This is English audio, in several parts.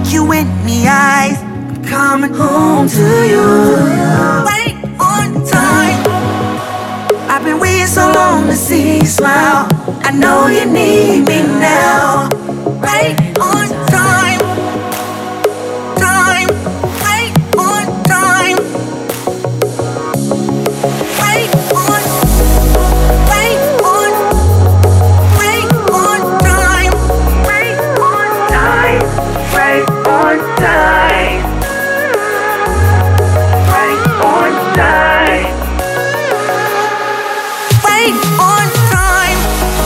you in the eyes, I'm coming home to you. Right on time. I've been waiting so long to see you smile. I know you need me now. Right on time. Time. Right on time. Right on. Right on. Right on time. Right on time. Right on time. Right on time. Right on time.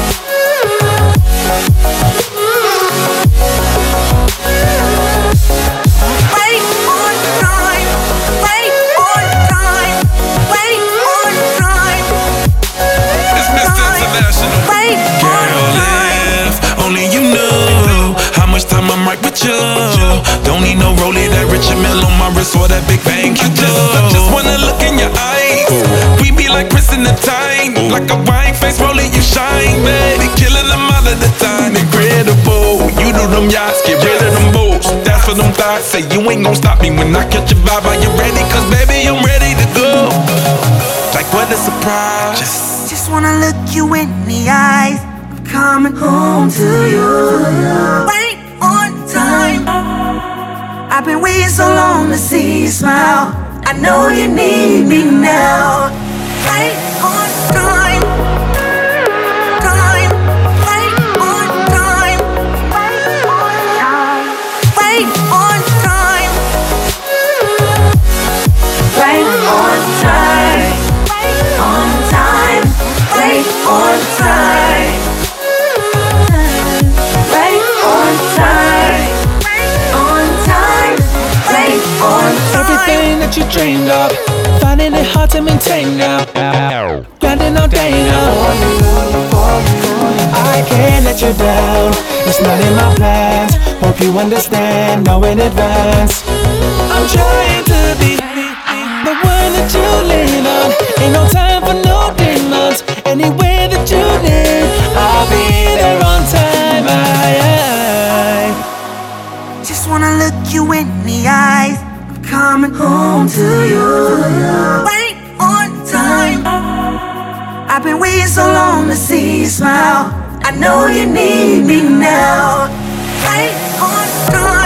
Right on time. Right on time. Right on time. It's Mr. International. Right on time. If only you knew how much time I'm right with you. Don't need no Rollie, that Richard Mille on my wrist or that Big Bang you do. I just wanna look in your eyes. We be like Chris in the time, like a wine face rolling, you shine, baby. Killing them all of the time, incredible. You do them yachts, get rid of them boats. That's for them thoughts. Say you ain't gon' stop me when I catch your vibe. Are you ready? Cause baby, I'm ready to go. Like what a surprise. Just wanna look you in the eyes, I'm coming home to you. Right on time. I've been waiting so long to see you smile. I know you need me now. Right on time. Time. Right on time. Right on time. Right on time. Right on time. Right on time. Right on time. Right on time. On time. Right on time. Everything that you dreamed of, finding it hard to maintain now. Grinding all day now. I can't let you down, it's not in my plans. Hope you understand, know in advance. I'm trying to be the one that you lean on. Ain't no time for no demons. Anywhere that you need, I'll be there on time. Just wanna look you in the eyes, I'm coming home to you. Right on time. I've been waiting so long to see you smile. I know you need me now. Right on time.